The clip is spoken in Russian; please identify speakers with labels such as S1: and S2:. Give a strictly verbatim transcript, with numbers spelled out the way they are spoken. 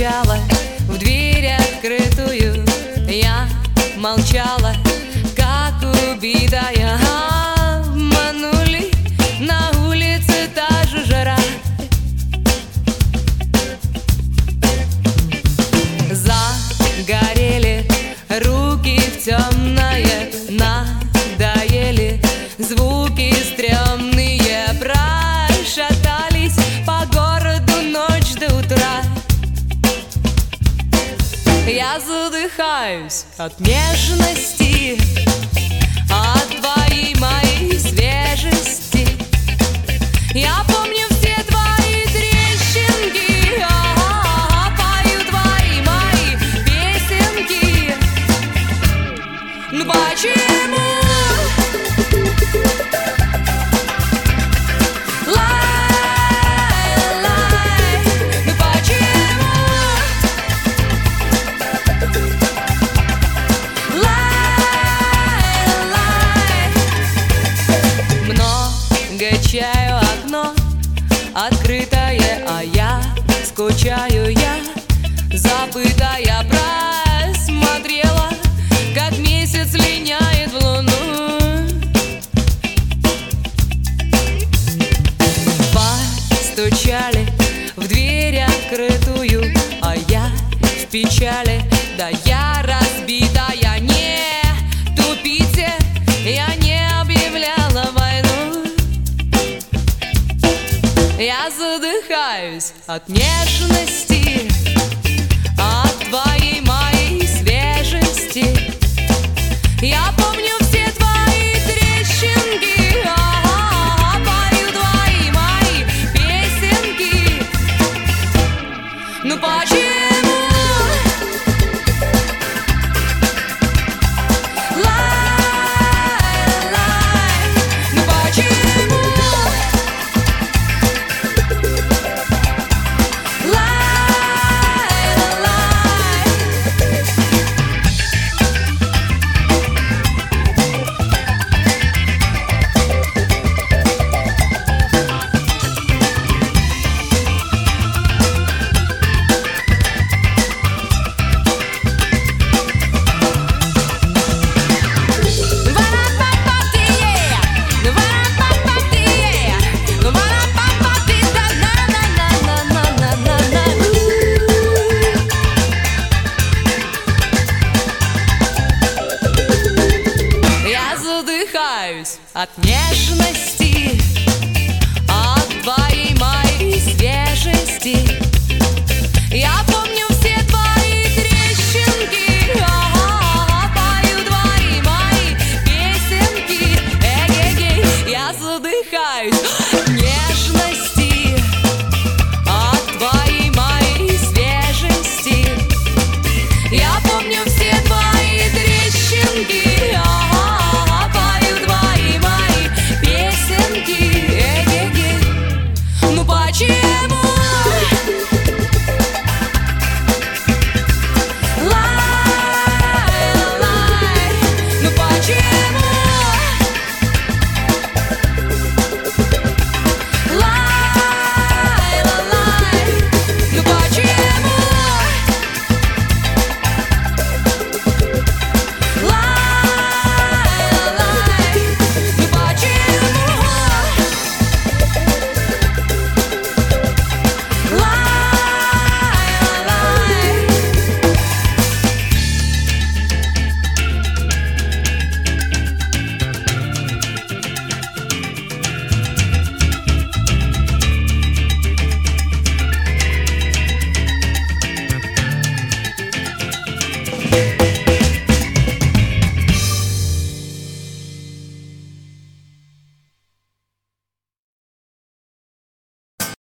S1: стучала в дверь открытую. Я молчала, как убитая. Обманули, на улице та же жара. Загорели руки в темное, надоели звуки стрёмные. Прошатались по городу ночь до утра. Я задыхаюсь от нежности, от твоей моей свежести. Я помню все твои трещинки, а, пою твои мои песенки. Ну почему? Чаю, окно открытое, а я скучаю, я забытая. Просмотрела, как месяц линяет в луну. Постучали в дверь открытую, а я в печали. Да я разбитая, не тупите, я не объявляла войну. Я задыхаюсь от нежности, от твоей моей свежести. Я помню все твои трещинки, а, пою твои мои песенки. Ну почему? От нежности, от твоей моей свежести. Я помню все твои трещинки, а, пою твои мои песенки. Эгегей, я задыхаюсь от нежности, от твоей моей свежести. Я помню все твои трещинки, а, пою твои мои песенки. Эгегей, ну почему?